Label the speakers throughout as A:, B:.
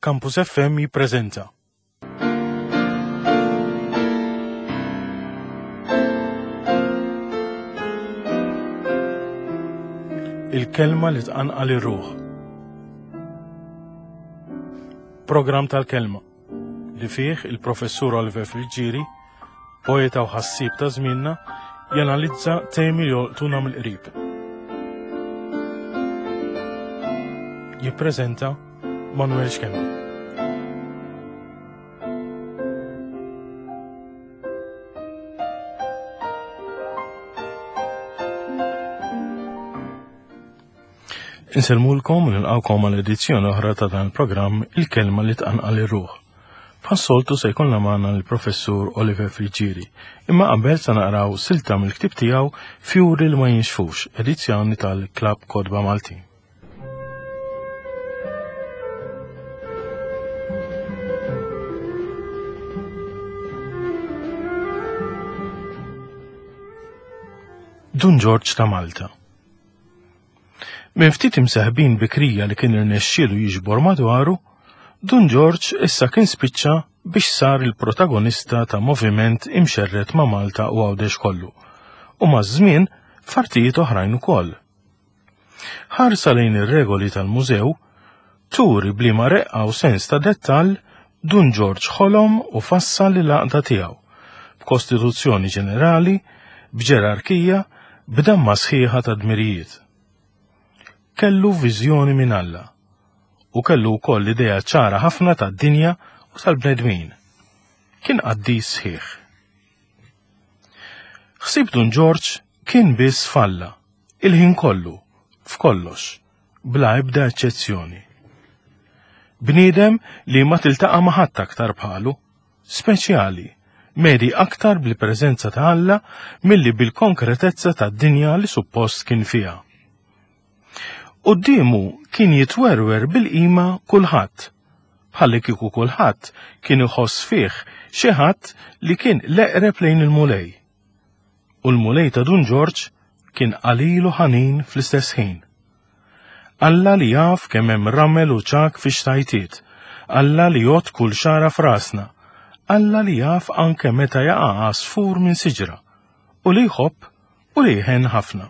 A: Campus FM jippreżenta. Il-kelma li tqanqal ir-ruħ. Program tal-kelma li fih il-professur Oliver Friġġieri, poeta u ħassib ta' żmienna, janalizza temi li jolqtuna mill-qrib. Jippreżenta Manuel Xkemmi. Inselmulkom u nilqawkom għal edizzjoni oħra ta' dan il-programm Il-kelma li tqanqal ir-ruħ. Bħas-soltu se jkollna magħna l-professur Oliver Friġġieri, imma qabel se naqraw silta mill-ktieb tiegħu Fjuri li ma jinxfux, edizzjoni tal-Klabb Kodba Maltin. Dun George ta' Malta. Minn ftit imseħbin bikrija li kien irnexxielu jiġbor madwaru, Dun George issa kien spiċċa biex sar il-protagonista ta' moviment imxerret ma' Malta u għawdex kollu, u maż-żmien f'artijiet oħrajn ukoll. Ħarsa lejn ir-regoli tal-mużew, turi bliema reqqa u sens ta' dettall, Dun George ħolom u fassal l-għaqda tiegħu b'Kostituzzjoni Ġenerali, b'ġerarkija, b'damma sħiħa ta' dmirijiet. Kellu viżjoni minn Alla u kellu wkoll idea ċara ħafna tad-dinja u tal-bnedmin. Kien qaddis sħiħ. Ħsieb Dun George kien biss falla, il-ħin kollu, f'kollox, bla ebda eċċezzjoni. Bniedem li ma tiltaqa' ma' ħadd aktar bħalu, speċjali, medi aktar bil-preżenza ta' Alla milli bil-konkretezza tad-dinja li suppost kien fiha. Qudiemu kien jitwerwer bil-qima kulħadd, bħalli kieku kulħadd kien iħoss fih xi ħadd li kien l-eqreb lejn il-mulej. U l-mulej ta' Dun George kien qalilu ħanin fl-istess ħin. Alla li jaf kemm hemm rammel u ċak fix-xtajtiet, Alla li jgħod kull xara f'rasna, Alla li jaf anke meta jaqa' għasfur minn siġra, u li jħobb u li jħen ħafna.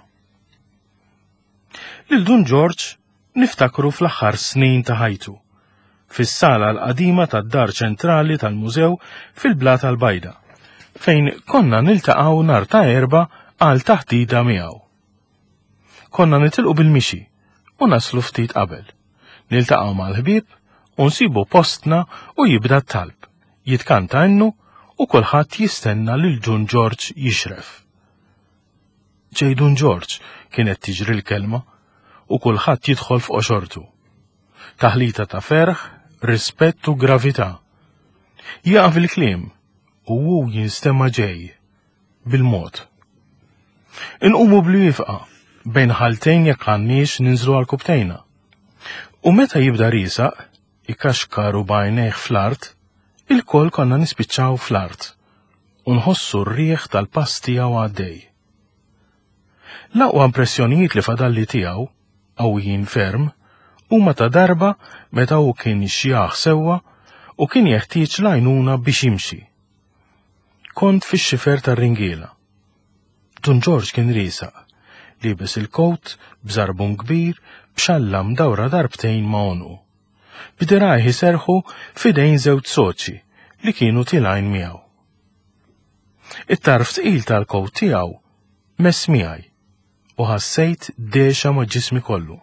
A: Lil Dun George niftakru fl-aħħar snin ta' ħajtu, fis-sala l-qadima tad-dar ċentrali tal-mużew fil-Blat tal-Bajda, fejn konna niltaqgħu nhar ta' Erba' għal taħdida miegħu. Konna nitilqu bil-mixi u naslu ftit qabel, niltaqgħu mal-ħbieb u nsibu postna u jibda t-talb. Jitkanta innu u kulħadd jistenna lil Dun George jixref. Ġej Dun George kienet tiġri l-kelma u kulħadd jidħol f'qoxortu. Taħlita ta' ferħ, rispett u gravità. Jaqaf il-kliem u hu jinstema' ġej bil-mod. Inqumu bl-wifqa bejn ħaltejn jekk għandniex ninżlu għal kubtejna. U meta jibda risaq, ikaxkar u bajnejh fl-art, il-koll konna nispiċċaw fl-art u nħossu r-rieħ tal-pass tiegħu għaddej. L-aqwa impressjonijiet li fadalli tiegħu, qawwijin ferm, huma ta' darba meta hu kien jixjah sewwa u kien jeħtieġ l-għajnuna biex jimxi. Kont fix-xifer tar-ringiela. Dun George kien riesaq, liebes il-kowt b'żarbun kbir b'xallam dawra darbtejn ma' għonqu. B'dirajh iserħu f'idejn żewġ soċi li kienu tilgħin miegħu. It-tarf tqil tal-kowt tiegħu mess miegħi u ħassejt dexa ma' ġismi kollu.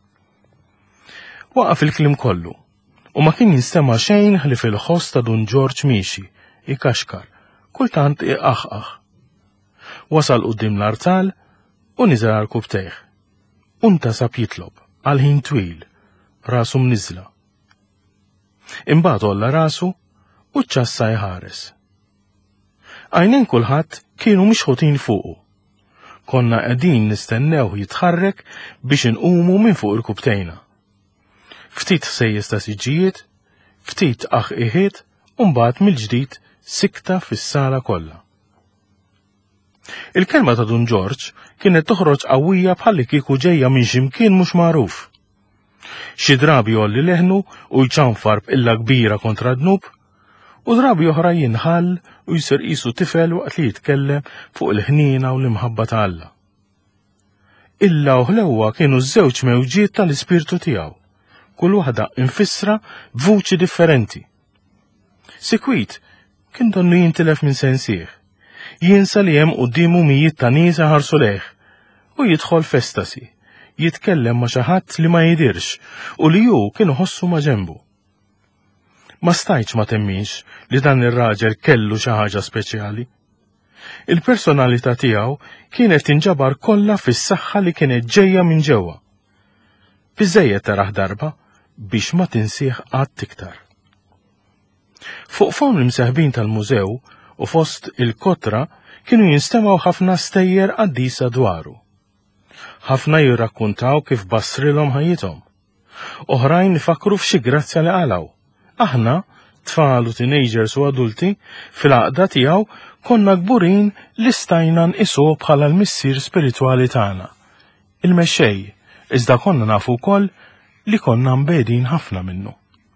A: Waqaf il-kliem kollu u ma kien jinstema' xejn ħli fil-ħoss ta' Dun George miexi, ikaxkar, kultant iqaħqaħ. Wasal quddiem l-artal u niżel għal kubtejh. Untasab jitlob għal ħin twil, rasu mniżla. Imbagħad olla rasu u ċassa jħares. Għajnejn kulħadd kienu mixħutin fuqu. Konna qegħdin nistennew jitħarrek biex inqumu minn fuq il-kubtejna. Ftit sejjes ta' siġġijiet, ftit aħqiħiet u mbagħad mill-ġdid sikta fis-sala kollha. Il-kelma ta' Dun George kienet toħroġ qawwija bħalli kieku ġejja minn x'imkien mhux magħruf. Xi drabi jolli leħnu u jċanfar b'illa kbira kontra dnub, u drabi oħra jinħall u jsir qisu tifel waqt li jitkellem fuq il-ħnina u l-imħabba ta' Alla. Illa u ħlewwa kienu ż-żewġ mewġiet tal-ispirtu tiegħu, kull waħda infissra b'vuċi differenti. Sikwit kien donnu jintilef minn sensieħ, jinsa li hemm qudiemu mijiet ta' nies ħarsu leħ u jidħol festasi, jitkellem ma' xi ħadd li ma jidirx u li hu kien iħossu ma' ġenbu. Ma stajtx ma temminx li dan ir-raġel kellu xi ħaġa speċjali. Il-personalità tiegħu kienet tinġabar kollha fis-saħħa li kienet ġejja minn ġewwa. Biżejjed taraħ darba biex ma tinsieħ qatt iktar. Fuq fon l-imseħbin tal-mużew u fost il-kotra kienu jinstemaw ħafna stejjer qaddisa dwaru. Ħafna jirrakkuntaw kif bassrilhom ħajjithom. Oħrajn ifakru f'xi grazzja li qalaw. Aħna, tfal u teenagers u adulti, fil-għaqda tiegħu konna kburin li stajna nqisuh bħala l-missier spiritwali tagħna. Il-mexxej, iżda konna nafu wkoll li konna mbedin ħafna minnu.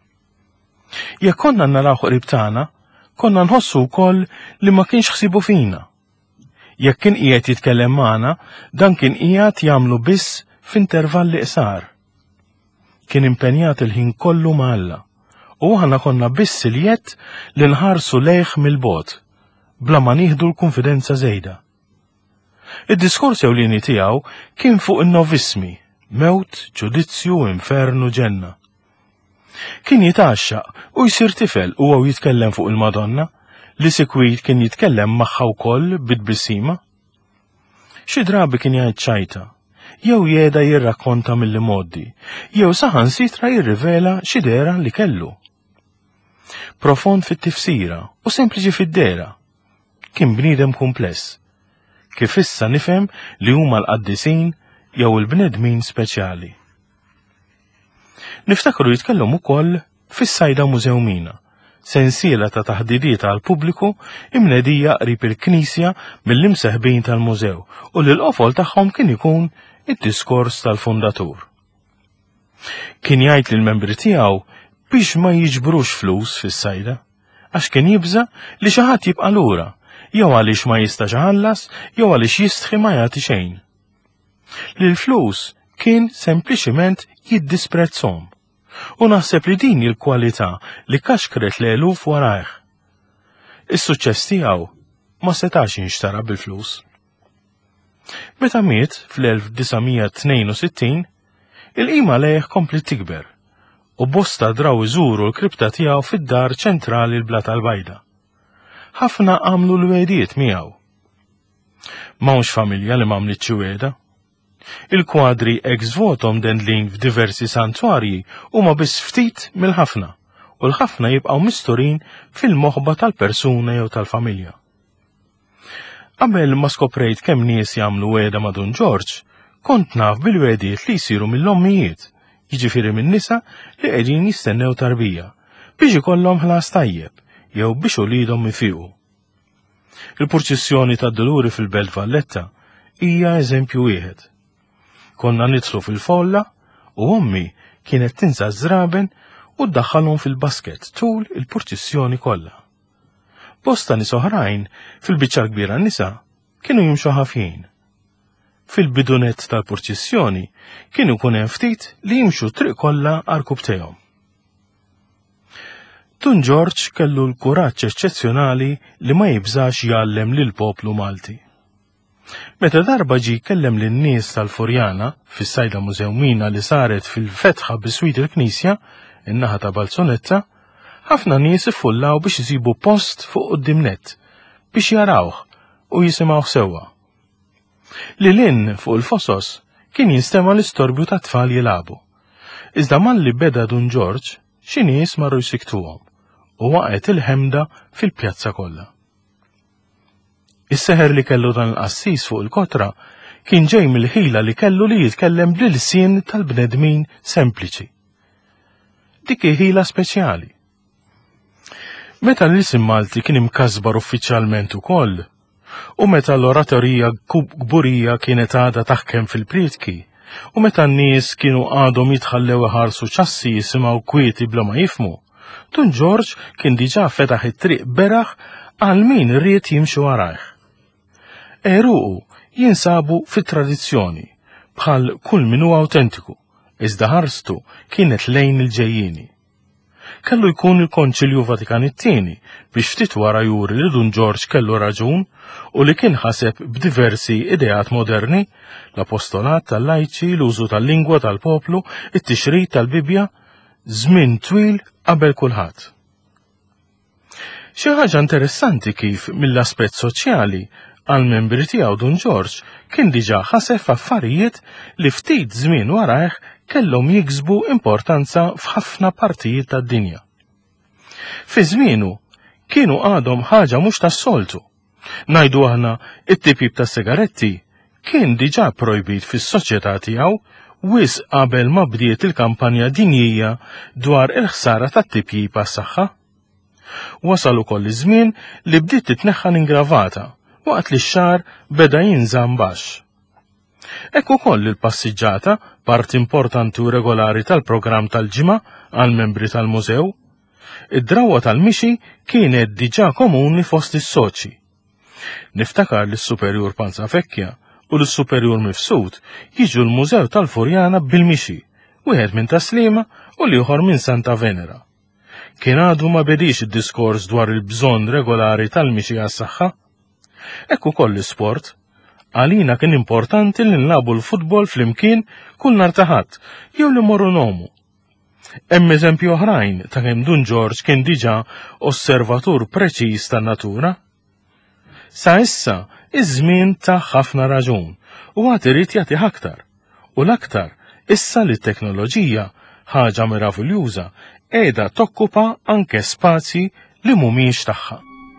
A: Jekk konna naraw qrib tagħna, konna nħossu wkoll li ma kienx ħsibu fina. Jekk kien qiegħed jitkellem magħna, dan kien qiegħed jagħmlu biss f'intervalli qsar. Kien impenjat il-ħin kollu ma' Alla, u aħna konna biss iljed li nħarsu lejh mill-bogħod, bla ma nieħdu l-konfidenza żejda. Id-diskors ewlieni tiegħu kien fuq in-novismi, mewt, ġudizzju, infernu, ġenna. Kien jitaxxaq u jsir tifel u għaw jitkellem fuq il-Madonna, li sikwit kien jitkellem magħha wkoll bit-bissima. Xi drabi kien jgħid ċajta, jew jeda jirrakkonta milli moddi, jew saħansitra jirrivela xi dera li kellu. Profond fit-tifsira u sempliċi fid-dera. Kien bniedem kumpless. Kif issa nifhem li huma l-qaddisin jew il-bnedmin speċjali. Niftakru jitkellem ukoll fis-sajda Mużewmina, sensiela ta' taħdidiet għal pubbliku imnedija qrib il-Knisja mill-imseħbin tal-mużew u li l-qofol tagħhom kien ikun id-diskors tal-fundatur. Kien jgħid lill-membri tiegħu biex ma jiġbrux flus fis-sajda, għax kien jibża li xi ħadd jibqa' lura, jew għaliex ma jistax iħallas, jew għaliex jistħi ma jagħti xejn. Li l-flus kien sempliċiment jiddisprezzhom, u naħseb li din il-kwalità li kaxkret l-eluf warajh. Is-suċċess tiegħu ma setax jinxtara bil-flus. Meta miet fl-1962, il-qima lejh komplet tikber, u bosta draw iżuru l-kripta tiegħu fid-dar ċentrali l-Blat tal-Bajda. Ħafna għamlu l-wedijiet miegħu. M'hawnx familja li m'għamlitx weda. Il-kwadri ex votom dendlin f'diversi santwarji huma biss ftit mill-ħafna, u l-ħafna jibqgħu misturin fil-moħba tal-persuna jew tal-familja. Qabel ma skoprejt kemm nies jagħmlu weda ma' Dun George, kont naf bil-wedijiet li jsiru mill-ommijiet, jiġifieri min-nisa li qegħdin jistennew tarbija biex ikollhom ħlas tajjeb jew biex ulidhom ifiqu. Il-purċissjoni tad-Duluri fil-Belt Valletta hija eżempju wieħed. Konna nidħlu fil-folla u ommi kienet tinsa żraben u ddaħħalhom fil-basket tul il-purċissjoni kollha. Bosta nies oħrajn fil-biċċa kbira nisa kienu jimxu ħafjin. Fil-bidunet tal-purċissjoni kienu kun hemm ftit li jimxu triq kollha għall-kubtejhom. Dun George kellu l-kuraġġ eċċezzjonali li ma jibżax jgħallem lil poplu Malti. Meta darba ġi kellem lin-nies tal-Furjana fis-sajda Mużewmina li saret fil-fetħa biswit il-Knisja, in-naħa ta' Balzonetta, ħafna nies iffullaw biex isibu post fuq quddiem-nett biex jarawh u jisimgħuh sewwa. Lilin fuq il-fosos kien jinstema l-istorbju ta' tfal jilagħbu. Iżda malli beda Dun George, xi nies marru jsiktuhom u waqgħet il-ħemda fil-pjazza kollha. Is-seħer li kellu dan l-qassis fuq il-kotra kien ġej mill-ħila li kellu li jitkellem bl-ilsien tal-bnedmin sempliċi. Dik ħila speċjali. Meta l-isim Malti kien imkasbar uffiċjalment ukoll, u meta l-oratorija kburija kienet għadha taħkem fil-prietki, U meta n-nies kienu għadhom jitħallew iħarsu ċassi jisimgħu kwieti bla ma jifmu, Don George kien diġà fetaħ it-triq beraħ għal min irrid jimxi warajh. Eruqu jinsabu fit-tradizzjoni bħal kull min huwa awtentiku, iżda ħarstu kienet lejn il-ġejjieni. Kellu jkun il-Konċilju Vatikan it-tieni biex ftit wara juri li Don George kellu raġun u li kien ħaseb b'diversi ideat moderni, l-apostolat tal-lajċi, l-użu tal-lingwa tal-poplu, it-tixrid tal-Bibja, żmien twil qabel kulħadd. Xi ħaġa interessanti kif mill-aspett soċjali għal-membri tiegħu Don George kien diġà ħaseb affarijiet li ftit żmien warajh kellhom jiksbu importanza f'ħafna partijiet tad-dinja. Fi żmienu kienu għadhom ħaġa mhux tas-soltu. Ngħidu aħna it-tipib ta' sigaretti kien diġà projbit fis-soċjetà tiegħu wis qabel ma bdiet il-kampanja dinjija dwar il-ħsara tat-tipjib għas-saħħa. Wasal ukoll iż-żmien li bdiet titneħħa ingravata waqt li x-xahar beda jinżamm baxx. Hekk ukoll il-passiġġata, part importanti u regolari tal-programm tal-ġimgħa għal-membri tal-mużew, id-drawwa tal-mixi kienet diġà komuni fost is-soċi. Niftakar li s-Superjur Panzafekkja u l-Superjur Mifsud jiġu l-Mużew tal-Furjana bil-mixi, wieħed minn Taslima u l-ieħor minn Santa Venera. Kien għadu ma bedix id-diskors dwar il-bżonn regolari tal-mixi għas-saħħa. Hekk ukoll l-isport, għalina kien importanti li nlabu l-futbol flimkien kull nhar ta' Ħadd jew li morru nomu. Hemm eżempju oħrajn ta' kemm Don George kien diġà osservatur preċiż tan-natura. Sa issa iż-żmien ta' ħafna raġun u għad irid jagħti aktar, u l-aktar issa li t-teknoloġija ħaġa meraviljuża qiegħda tokkupa anke spazji li mhumiex tagħha.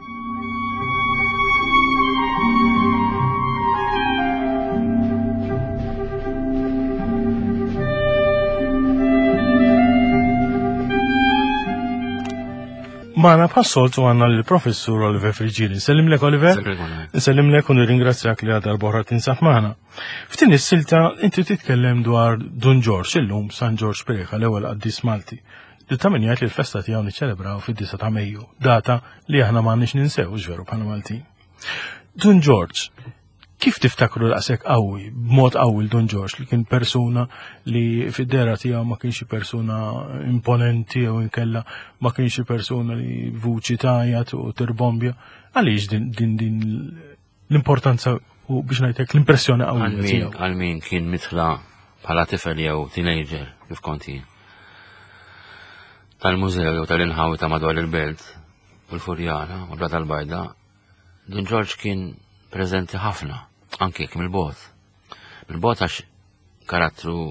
A: Maħna bħassoltu għanna l-professur Oliver Friġili. Nsellimlek, Oliver? Nsellimlek u nirringrazzjak li għadar boħra tinsab maħna. F'tin is-silta inti titkellem dwar Don George illum San George Preħa l-ewwel qaddis Malti. Li ta' min jgħid li l-festa tiegħu niċċelebraw fid-9 ta' Mejju, data li aħna m'għandniex ninsew ġveru bħala Malti. Don George, kif tiftakru daqshekk qawwi, b'mod qawwi Don George li kien persuna li fid-dera tiegħu ma kienx persuna imponenti jew inkella ma kienx persuna li vuċi tajjat u tirbombja, għaliex din l-importanza u biex ngħidlek l-impressjoni qawwija tiegħu.
B: Għal min kien mitħla bħala tifel jew teenager kif konti tal-mużew jew tal-inħawi ta' madwar il-belt u l-Furjana u Blat tal-Bajda, Don George kien preżenti ħafna, anke kim il-bot. Il-bot għax karattru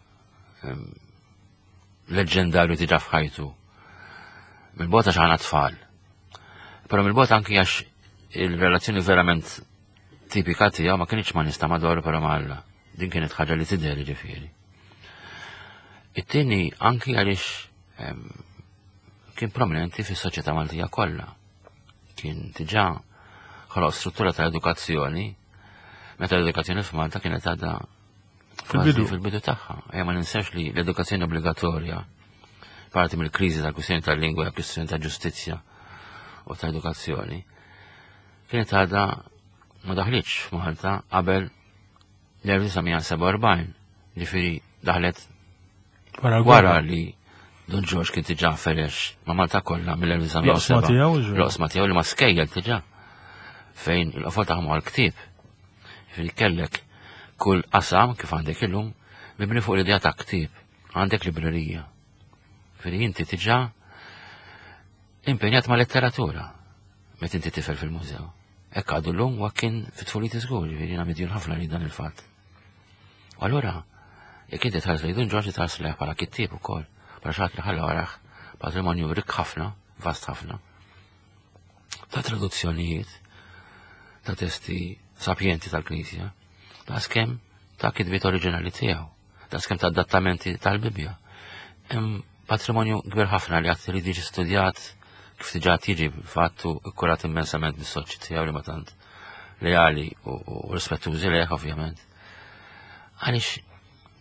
B: leġendarju tiġa fħajtu. Il-bot għax għana tfal. Pero il-bot anke għax il-relazzjoni verament tipika tijaw ma kienx ma nista madwaru pero malla. Din kienet ħaġa li tidher ġifieri. It-tieni anke għaliex kien prominenti fis-soċjetà Maltija kollha. Kien diġà ħoloq struttura ta' edukazzjoni, meta l-edukazzjoni f'Malta kienet għadha fil-bidu tagħha. Ma ninsewx li l-edukazzjoni obbligatorja, parti mill-kriżi tal-kwistjoni tal-lingwa u kwistjoni ta' ġustizzja u ta' edukazzjoni, kienet għadha ma daħlitx f'Malta qabel l-1947, ġifieri daħlet wara li Don George kien tiġà ferex ma' Malta kollha mill-1907. L-oqsma tiegħu li ma skejjel tiġà fejn il-qofol taħmu għal-ktib. Fil kellek kull qasam kif għandek illum mibni fuq l-idea ta' ktib, għandek librerija. Fil inti tiġà impenjat ma' letteratura met inti tifel fil-mużew. Ekk għadu l-lum kien fit-tfuliti żgur, jiena midjun ħafna li dan il-fatt. U allura jekk inti tħares li Don George tħares leħ bħala kittib ukoll, bħala xaħat li ħalla waraħ patrimonju rik ħafna, vast ħafna, ta' traduzzjonijiet, ta' testi sapjenti tal-Knisja, ta' skem ta' kidbiet oriġinali tiegħu, ta' skem ta' adattamenti tal-Bibja. Hemm patrimonju kbir ħafna li għad li diġi studjat kif tiġà tiġi fattu ikkurat immensament mis-soċi tiegħu li ma tant lejali u rispettużi lejh ovvjament. Għaliex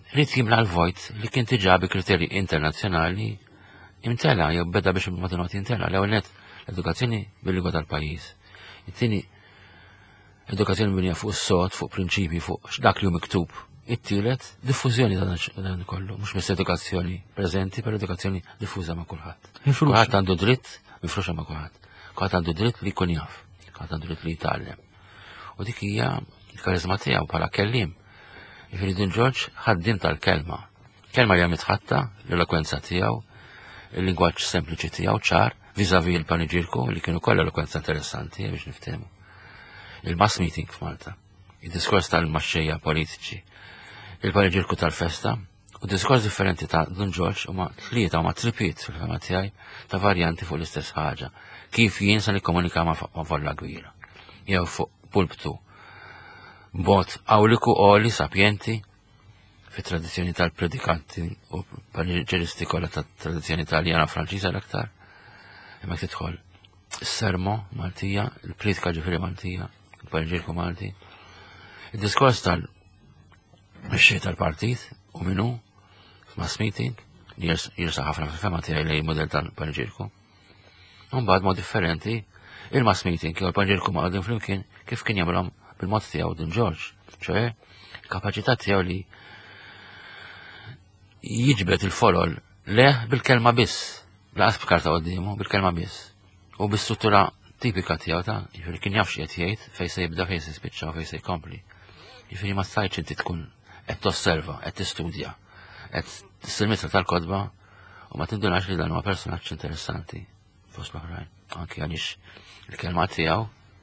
B: rrit jimla l-vojt li kien tiġa bi kriterji internazzjonali imtela, jew beda biex il-matinoti intela. L-ewwel net l-edukazzjoni bil-lingwa tal-pajjiż. It-tieni edukazzjoni binja fuq is-sod, fuq prinċipji, fuq dak li hu miktub. It-tielet diffużjoni ta' dan kollu, mhux biss edukazzjoni preżenti, per edukazzjoni diffuża ma' kulħadd. Kulħadd għandu dritt mifruxa ma' kulħadd. Kulħadd għandu dritt li jkun jaf, kulħadd għandu dritt li jitgħallem. U dik hija l-karizma tiegħu bħala kelliem. Jiġifieri din George ħaddim tal-kelma. Kelma li mitħatta l-elokwenza tiegħu, il-lingwaġġ sempliċi tiegħu ċar, viżavi l-paniġirku li kienu kollha elokwenza interessanti biex niftehmu. Il-mass meeting f'Malta, il-diskors tal-maxxejja politiċi, il-paniġirku tal-festa, u diskors differenti ta' Don George huma tlieta huma tripiet fil-fema tiegħi ta' varjanti fuq l-istess ħaġa. Kif jien se nikkomunika ma' folla kbira. Jew fuq pulptu. Bot awliku oli sapjenti fit-tradizzjoni tal-predikanti u panegġeristi kollha tat-tradizzjoni Taljana Franċiża l-aktar. Imma tidħol is-sermo Maltija, il-politika ġifieri Maltija, il-panegġeriku Malti. Id-diskors tal-mexxej tal-partit u minnu f'mass meeting li jirsa ħafna fil-fema tiegħi lejn modell tal-panegġeriku. Mbagħad mod differenti il-mass meeting jew il-panegġeriku ma' qegħdin flimkien kif kien jagħmilhom bil-mod tiegħu Don George, ċoe kapaċità tiegħu li jiġbed il-folol leħ bil-kelma biss, laqas b'karta quddiemu bil-kelma biss. U bis-struttura tipika tiegħu ta' jiġifieri kien jaf x'qed jgħid fejn se jibda fejn se jispiċċa u fejn se jkompli. Jiġifieri ma stajtx inti tkun qed tosserva, qed tistudja, qed tissilmitra tal-kotba u ma tindunax li dan huwa personaġġ interessanti fost l-oħrajn. Anke għaliex il-kelma tiegħu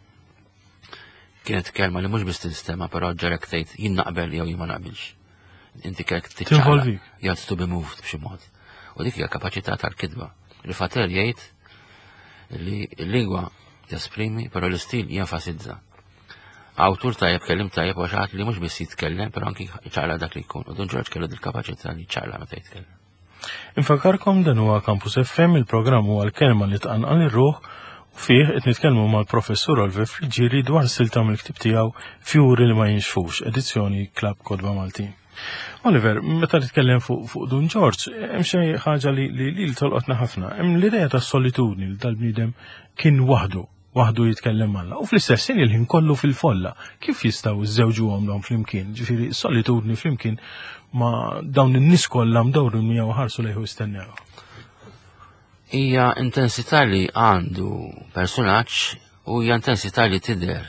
B: kienet kelma li mhux biss tinstema, però ġarek tgħid jien naqbel jew jien ma naqbilx. Inti kellek tiċċaqlaq, you had to be moved b'xi mod. U dik hija kapaċità tal-kidba. Il-Fater jgħid li l-lingwa tesprimi, però l-istil jenfasizza. Awtur tajjeb kellim tajjeb u xaħat li mhux biss jitkellem, però anki ċaqla dak li jkun. U Don George kellu dil-kapaċità li ċaqla meta jitkellem.
A: Infakarkom dan huwa Campus FM, il-programm huwa l-kelma li tqanqal ir-ruħ u fih qed nitkellmu mal-professur Oliver Friġġieri dwar silta mill-ktib tiegħu Fjuri li ma jinxfux, edizzjoni Klabb Kodba Maltin. Oliver, meta titkellem fuq Don George, hemm xi ħaġa li tolqotna ħafna, hemm l-idea tas-solitudni li tal-bniedem kien waħdu jitkellem malla. U fl-istess il-ħin kollu fil-folla. Kif jistgħu żewġuhom dawn flimkien? Ġifieri solitudni flimkien ma' dawn in-nies kollha mdawru miegħu ħarsu lejhu jistennew.
B: Hija intensità li għandu personaġġ u hija intensità li tidher.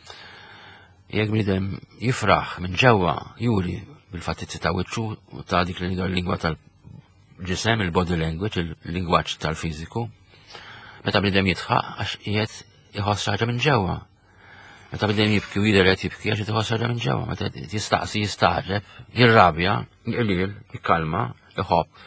B: Jekk bniedem jifraħ minn ġewwa juri bil-fattizzi ta' wiċċu u ta' dik li l-lingwa tal-ġisem, il-body language, il-lingwaġġ tal-fiżiku. Meta bniedem jitħaq għax qiegħed iħoss ħaġa minn ġewwa. Meta bniedem jibki u jidher qed jibki għax iħoss ħaġa minn ġewwa. Meta jistaqsi jistaġeb, jirrabja, jqlil, jikkalma, iħobb,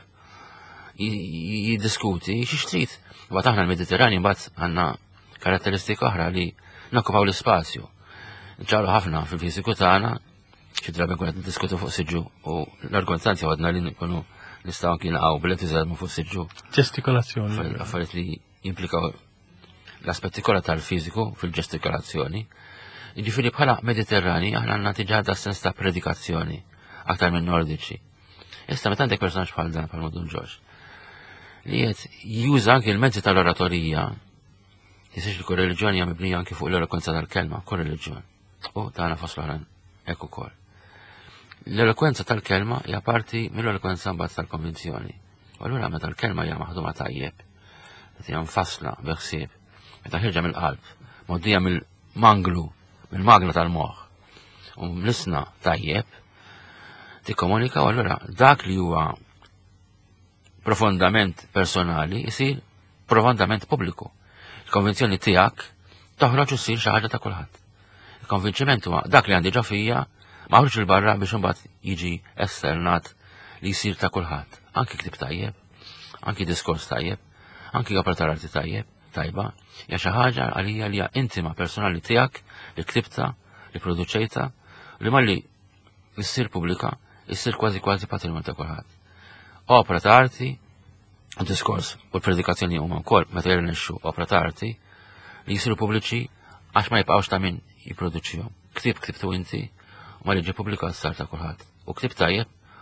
B: jiddiskuti xi trid. Mbagħad aħna l-Mediterranju mbagħad għandna karatteristika oħra li nokkupaw l-ispazju. Ġaru ħafna fil-fiżiku tagħna, xi drabi nkun qed niddiskutu fuq siġġu u l-argumentanti għadna li nkunu nistgħu anki naqgħu bil-entużjażmu fuq siġġu.
A: Ġestikolazzjoni.
B: Affarijiet li jimplikaw l-aspetti kollha tal-fiżiku fil-ġestikolazzjoni. Jiġifieri bħala Mediterrani aħna għandna diġà da sens ta' predikazzjoni aktar minn nordiċi. Issa meta għandek personaġġ bħal dan bħal Don George li qed juża anke l-mezzi tal-oratorija jisix li kull reliġjoni hija mibnija anke fuq l-elokwenza tal-kelma, kull reliġjon. U tagħna fost l-oħrajn hekk ukoll. L-elokwenza tal-kelma hija parti mill-elokwenza mbagħad tal-konvinzjoni. U allura meta l-kelma hija maħduma tajjeb, meta hija mfassla beħsieb, meta ħirġa mill-qalb, moddija mill-manglu, mill-magna tal-moħħ u mlisna tajjeb, tikkomunika u allura dak li huwa profondament personali jsir profondament pubbliku. Il-konvinzjoni tiegħek toħroġ u ssir xi ħaġa ta' kulħadd. Il-konvinċiment huwa dak li għandi ġa fija ma ħruġ il-barra biex imbagħad jiġi esternat li jsir ta' kulħadd. Anki ktib tajjeb, anki diskors tajjeb, anki opera tal-arti tajba, hija xi ħaġa għalija li hija intima personali tiegħek li ktibta, li produċejta, li malli issir pubblika, issir kważi patrimonju ta' kulħadd. Opera ta' arti, diskors u l-predikazzjoni huma wkoll meta jirnexxu opera ta' arti li jsiru pubbliċi għax ma jibqgħux ta' min jipproduċihom. Ktibtu inti u ma li ġie pubblikat sar ta' kulħadd. U ktib tajjeb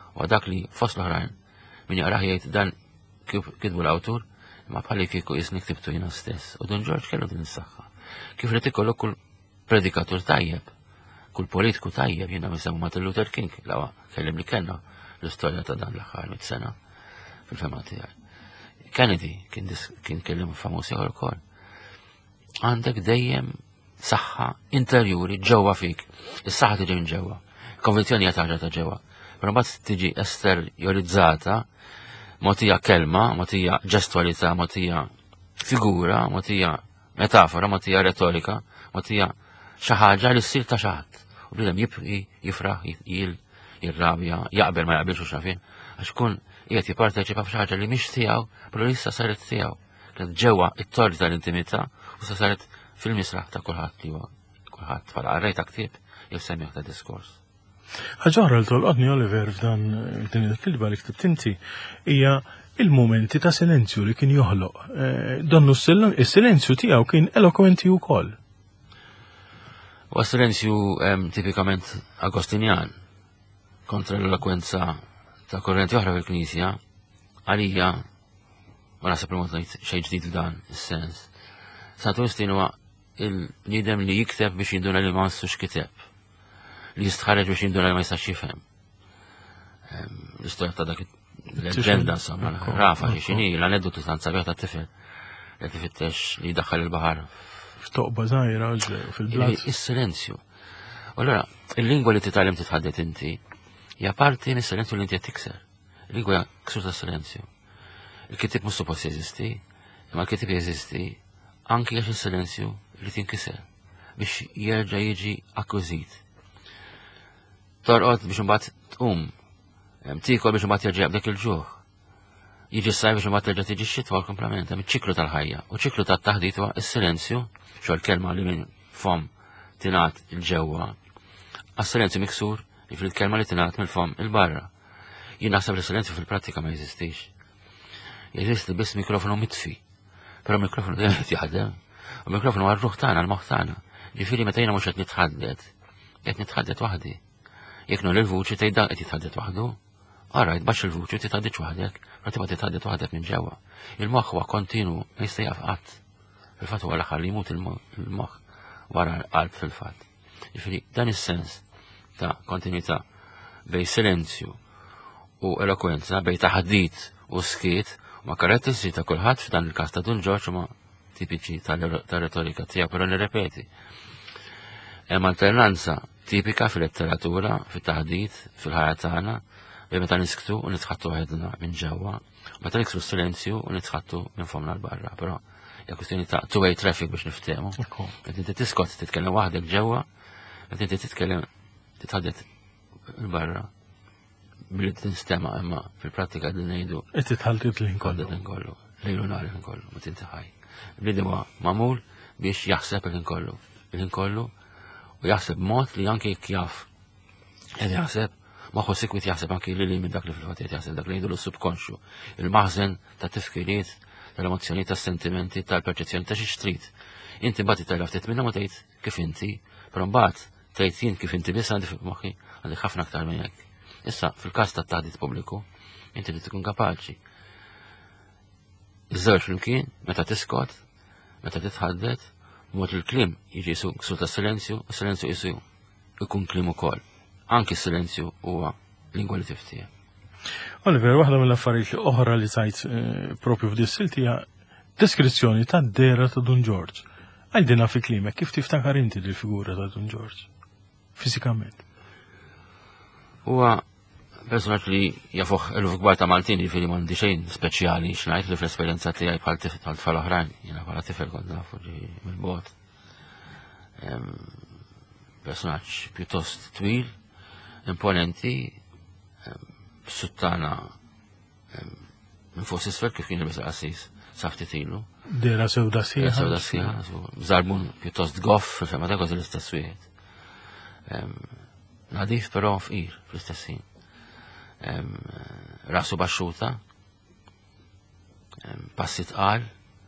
B: U dak li fost l-oħrajn min jaqrah jgħid dan kitbu l-awtur, ma bħalli kieku jisni ktibtu jiena stess. U Don George kellu din is-saħħa. Kif li tikollok kull predikatur tajjeb, kull politiku tajjeb, jiena misemmu Martin Luther King, lawa kellim li kellna l-istorja ta' dan l-aħħar 100 sena fil-fema tiegħi. Kennedy kien kellim famuż ieħor ukoll. Għandek dejjem saħħa interjuri ġewwa fik. Is-saħħa tiġi minn ġewwa. Konvenzjoni hija taġa ta' ġewwa. Però mbagħad tiġi esterjorizzata, mogħtija kelma, mogħtija ġestwalità, mogħtija figura, mogħtija metafora, mogħtija retorika, mogħtija xi ħaġa li ssir ta' xi ħadd. U bniedem jibqi, jifraħ, jirrabja, jaqbel ma jaqbilx u xafin, għax kun qiegħed jipparteċipa f'xi ħaġa li mhix tiegħu, però issa saret tiegħu. Kienet ġewwa it-torri tal-intimità u sa saret fil-misraħ ta' kulħadd li huwa kulħadd bħala qarrejta ktieb jew semmieħ ta' diskors.
A: Ħaġa li tolqotni Oliver f'dan din il-kilba li ktibt inti hija il-momenti ta' silenzju li kien joħloq. Donnu is-silenzju tiegħu kien elokwenti wkoll.
B: U silenzju tipikament agostinjan kontra l-elokwenza ta' korrenti oħra fil-Knisja, għalija ma nasib li ngħid xejn ġdid f'dan is-sens. Sant Agustin huwa il-bniedem li jikteb biex jinduna li ma nsux kiteb, li jistħarreġ biex jinduna li ma jistax jifhem. L-istorja ta' dak l-leġenda insomma, rafa xini, l-aneddotu ta' sabiħ ta' tifel li tifittex li daħħal il-baħar.
A: F'toqba żgħira fil-blat.
B: Is-silenzju. Allora, il-lingwa li titgħallem titħaddet inti hija parti mis-silenzju li inti qed tikser. Il-lingwa hija ksur ta' silenzju. Il-kitib mhux suppost jeżisti, imma l-kitib jeżisti anki għax il-silenzju li tinkiser biex jerġa' jiġi akkużit. Torqod biex imbagħad tqum, tikol biex imbagħad jerġa' jaqbdek il-ġuħ. Jiġi s-sajf biex imbagħad terġa' tiġi x-xitwa l-komplement, hemm iċ-ċiklu tal-ħajja. U ċiklu tat-taħdit huwa s-silenzju, xogħol kelma li minn fom tingħat il-ġewwa. Għas-silenzju miksur jifrid kelma li tingħat mill-fom il-barra. Jien naħseb li silenzju fil-prattika ma jeżistix. Jeżisti biss mikrofonu mitfi. Però mikrofonu dejjem qed jaħdem. U mikrofonu għal ruħ tagħna, l-moħħ tagħna. Ġifieri meta jiena mhux qed nitħaddet, qed nitħaddet waħdi. Jekk non il-vuċi tgħid dan qed jitħaddet waħdu, Alright, baxx il-vuċi titħaddet waħdek, ma tibqa' titħaddet waħdek minn ġewwa. Il-moħħ huwa kontinu ma jista' jaqaf qatt. Fil-fatt huwa l-aħħar li jmut il-moħħ wara l-qalb fil-fatt. Ġifieri dan is-sens ta' kontinità bej silenzju u elokwenza, bej taħdit u skiet, ma karatteristiċi ta' kulħadd f'dan il-każ ta' Don George ma tipiċi ta' retorika tiegħu, però nirrepeti. Hemm alternanza tipika fil-letteratura, fit-taħdit, fil-ħajja tagħna, bej meta nisktu u nitħattu waħedna minn ġewwa, meta niksru silenzju u nitħattu minn fomna l-barra, però hija kwistjoni ta' two-way traffic biex niftehmu. Qed inti tiskot titkellem waħdek ġewwa, qed inti titkellem titħaddet l-barra billi tinstema' imma fil-prattika din ngħidu
A: qed titħaltit
B: l-inkollu, lejlu nhar l-inkollu, ma tintaħaj. Bniedem huwa magħmul biex jaħseb l-inkollu u jaħseb mod li anke jekk jaf qed jaħseb maħu sikwit jaħseb anki li minn dak li fil-fatijiet jaħseb dak li jgħidu l-subkonxju, il-maħzen ta' tifkiriet, tal-emozzjoni, tas-sentimenti, tal-perċezzjoni ta' xi trid. Inti mbagħad titgħallaf ftit minnhom u tgħid kif inti, però mbagħad tgħid jien kif inti biss għandi f'moħħi għandi ħafna aktar minn hekk. Issa fil-każ tat-taħdit pubbliku, inti li tkun kapaċi. Iż-żewġ flimkien meta tiskot, meta titħaddet, mod il-kliem jiġi sul tas-silenzju, u silenzju jisu ikun kliem ukoll. Anki s-silenzju huwa lingwa li tiftija.
A: Oliver, waħda mill-affarijiet li oħra li tajt propju f'dis-silti hija deskrizzjoni tad-dera ta' Don George. Għajdina fi klimek kif tiftakar inti l-figura ta' Don George? Fisikament.
B: Huwa personaġġ li jafuh il-fukbar ta' Maltin jiġifieri m'għandi xejn speċjali x'ngħid li fl-esperjenza tiegħi bħal tfal oħrajn, jiena bħala tifel kont nafu mill-bogħod. Personaġġ pjuttost twil, imponenti, suttana minn fuq isfel kif kien il-bisa qassis saftit ilu.
A: Dera sewda sieħa.
B: Sewda sieħa, żarbun pjuttost goff, fil-fema ta' kważi l-istess wieħed. Nadif però fqir fl-istess ħin. Rasu baxxuta, passi tqal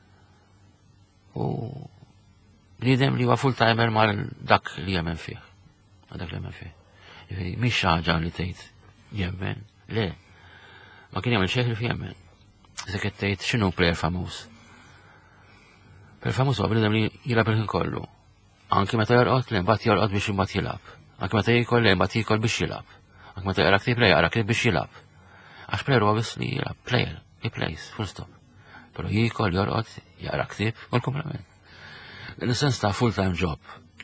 B: u bniedem li huwa full-timer mal dak li jemmen fih. Dak li jemmen fih. Mhix ħaġa li tgħid jemmen, Le, ma kien jagħmel xejn fi jemmen. Iżda qed tgħid x'inhu plejer famuż. Plejer famuż huwa bniedem li jilab il-ħin kollu. Anki meta jorqod le mbagħad jorqod biex imbagħad jilab. Anki meta jikol le mbagħad jikol biex jilab. Anki meta jaqra ktieb le jaqra ktieb biex jilab. Għax plejer huwa biss li jilab, plejer, he plays, full stop. Però jikol jorqod jaqra ktieb u l-komplement. L-sens ta' full-time job.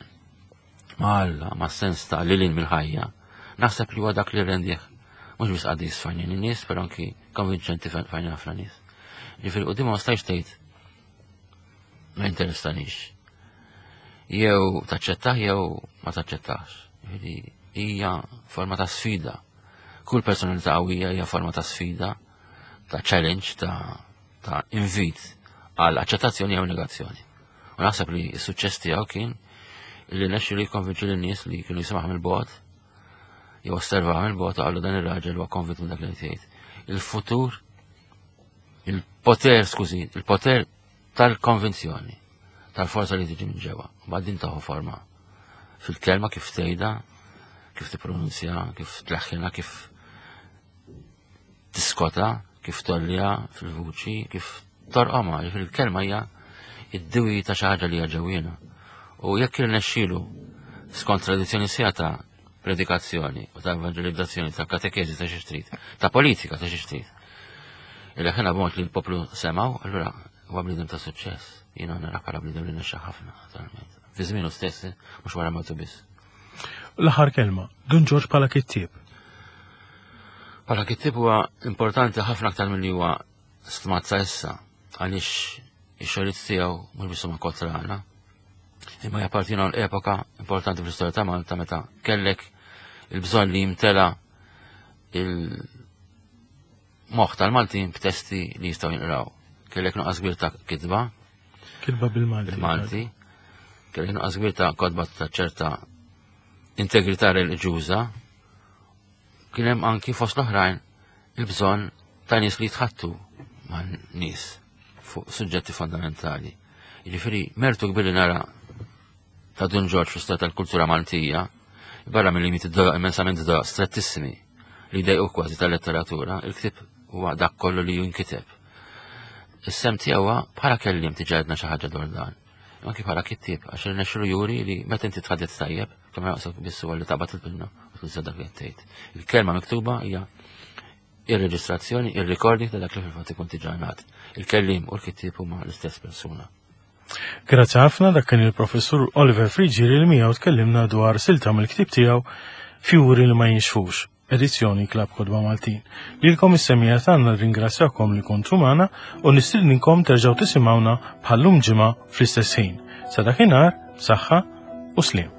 B: Ma' sens ta' lilin mill-ħajja, naħseb li huwa dak li rendih mhux biss qadi jisfajnjen in-nies, però anki konvinċenti fajn ħafna nies. Ġifieri quddiem ma stajx tgħid ma jinterestanix. Jew taċċettaħ jew ma taċċettax. Ġifieri hija forma ta' sfida. Kull personalità qawwija hija forma ta' sfida, ta' challenge, ta' invit għal aċċettazzjoni jew negazzjoni. U naħseb li s-suċċess tiegħu kien li nexxi li jkonvinċi lin-nies li kienu jisimgħu mill-bogħod jew osservaw mill-bogħod għallu dan ir-raġel huwa konvint minn dak li jgħid. Il-futur, il-poter tal-konvinzjoni, tal-forza li tiġi minn ġewwa, b'għaddin taħu forma fil-kelma kif tgħidha, kif tippronunzja, kif tleħħilha, kif tiskota, kif tollija fil-vuċi, kif torqomha, il-kelma hija id-diwi ta' xi ħaġa li hija ġewwiena. U jekk irnexxielu skont tradizzjoni sija ta' predikazzjoni u ta' evangelizzazzjoni ta' katekesi ta' xi trid, ta' politika ta' xi trid. Illi ħena b'mod li l-poplu semgħu, allura huwa bniedem ta' suċċess. Jiena nara bħala bniedem li nexxa ħafna naturalment. Fi żmienu stess mhux wara mewtu biss.
A: L-aħħar kelma, Dun George bħala kittieb.
B: Bħala kittieb huwa importanti ħafna aktar milli huwa stmat sa issa għaliex ix-xogħlijiet tiegħu mhux biss huma kotrana. Imma jappartina l-epoka importanti fl-istorja ta' Malta meta kellek il-bżonn li jimtela il-moħħ tal-Maltin b'testi li jistgħu jinqraw. Kellek nuqqas kbir ta' kitba bil-Malti, kellek nuqqas kbir ta' kodba ta' ċerta integrità reliġjuża, kien hemm anki fost l-oħrajn il-bżonn ta' nies li jitħattu ma' nies fuq suġġetti fondamentali. Jiġifieri mertu kbir li nara ta' Dun George fl-istorja tal-kultura Maltija, barra mill-limiti immensament strettissimi li jdejqu kważi tal-letteratura, il-ktib huwa dak kollu li jinkiteb. Is-sem tiegħu bħala kellim tiġedna xi ħaġa dwar dan. Anki bħala kittieb għax irnexxielu juri li meta inti tħaddet tajjeb, kemm jaqsok biss huwa li taqbad il-bilna u tinsa dak li tgħid. Il-kelma miktuba hija ir-reġistrazzjoni, ir-recording ta' dak li fil-fatt ikun tiġanat. Il-kellim u l-kittieb huma l-istess persuna.
A: Grazzi ħafna dak kien il-professur Oliver Frigieri li miegħu tkellimna dwar silta mill-ktieb tiegħu Fjuri li ma jinxfux, edizzjoni Klab Kodba Maltin. Lilkom is-semija tagħna ringrazzjakom li kontu magħna u nistidninkom terġgħu tisimgħuna bħallum ġimgħa fl-istess ħin. Sa dakinhar, saħħa u sliem.